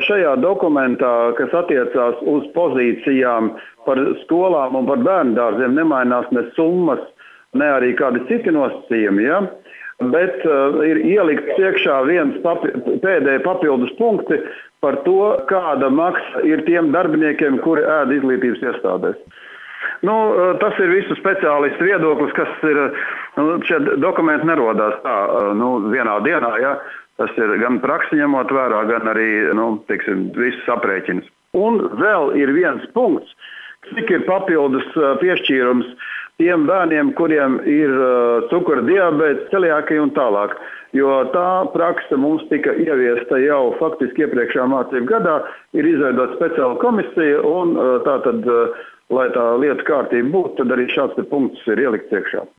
šajā dokumentā, kas attiecās uz pozīcijām par skolām un par bērndārziem, nemainās ne summas, ne arī kādi citi nosacījumi, ja? Bet ir ielikts iekšā viens pēdējais papildus punkti par to, kāda maksa ir tiem darbiniekiem, kuri ēd izglītības iestādēs. Tas ir visu speciālistu viedoklis, kas ir, šie dokumenti nerodās tā, vienā dienā, ja. Tas ir gan praksi ņemot vērā, gan arī, visus aprēķinus. Un vēl ir viens punkts, cik ir papildus piešķīrums tiem bērniem, kuriem ir cukura diabēts, celiākija un tālāk. Jo tā prakse mums tika ieviesta jau faktiski iepriekšējā mācību gadā, ir izveidota speciāla komisija un tātad, lai tā lieta kārtība būtu, tad arī šāds punkts ir ielikts iekšā.